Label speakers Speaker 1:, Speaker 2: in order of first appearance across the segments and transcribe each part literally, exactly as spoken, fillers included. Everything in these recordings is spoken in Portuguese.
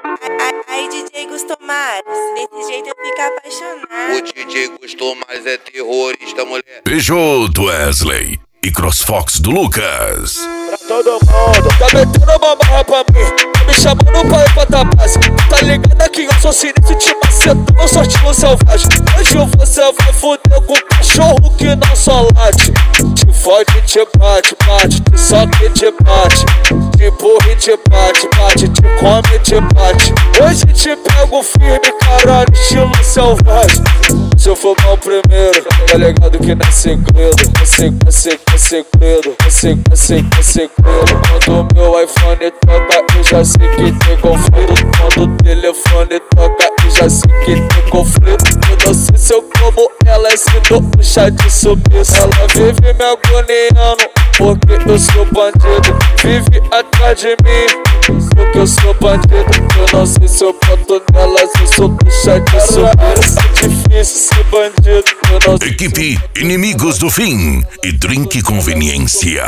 Speaker 1: Aí D J Gustomares, desse jeito eu fico apaixonado.
Speaker 2: O D J Gustomares é terrorista, mulher.
Speaker 3: P J do Wesley e CrossFox do Lucas.
Speaker 4: Pra todo mundo, tá metendo uma barra pra mim, tá me chamando pra ir pra Tapaz. Tá ligado que eu sou sinistro, te macetando, eu sou estilo selvagem. Hoje você vai foder com o cachorro que não só late. Te fode, te bate, bate, te soca e te bate. Te empurra e te bate, bate, te come e te bate. Hoje te pego firme, caralho, estilo selvagem. Se eu for mal primeiro, tá ligado que não é segredo. É segredo, é segredo, é segredo, é segredo, é segredo. Quando meu iPhone toca, eu já sei que tem conflito. Quando o telefone toca, eu já sei que tem conflito. Eu não sei se eu como ela, se dou um chá de sumiço. Ela vive me agoniando, porque eu sou bandido. Vive atrás de mim, porque eu sou bandido. Eu não sei se eu boto nelas, eu sou puxa de sumiço. É difícil ser bandido, eu não sei.
Speaker 3: Equipe Inimigos do Fim e Drink Conveniência.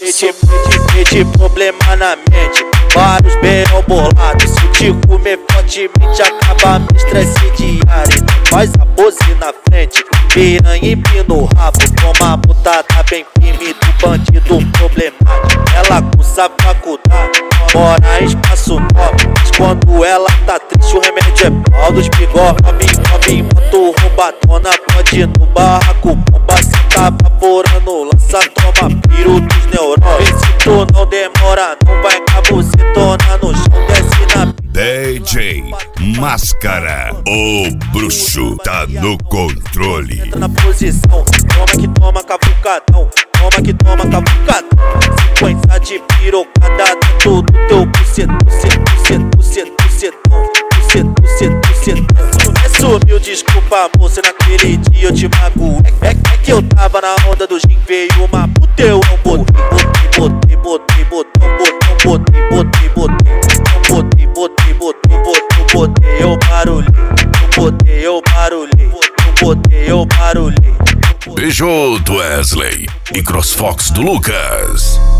Speaker 5: De problema na mente, vários B.O. bolados. Se te comer fortemente, acaba meu estresse diário. Faz a pose na frente, piranha empina o rabo. Toma a putada bem firme do bandido problemático. Ela cursa faculdade, mora em espaço nobre. Mas quando ela tá triste, o remédio é pau dos bigode. Novinho, novinho, moto roubadona, pode ir no barraco. Bomba se tá vaporando, lança, toma piro dos neurônios. Se tu não demora, não vai cabocetona no chão, desce na
Speaker 3: D J Máscara, o bruxo tá no controle.
Speaker 5: Entra na posição, toma que toma cavucadão, toma que toma cavucadão. Sequência de pirocada dentro do teu bucetão, bucetão, bucetão, bucetão, bucetão, bucetão. Sumiu, desculpa moça, naquele dia eu te magoei. É, é que eu tava na onda do gin, veio uma puta, eu não botei, botei, botei, botei, botão, botão, botei, botei, botei, botei, botei, botei, botei, botei, eu barulhei, botei, eu barulhei, botei, eu barulhei.
Speaker 3: P J do Wesley e CrossFox do Lucas.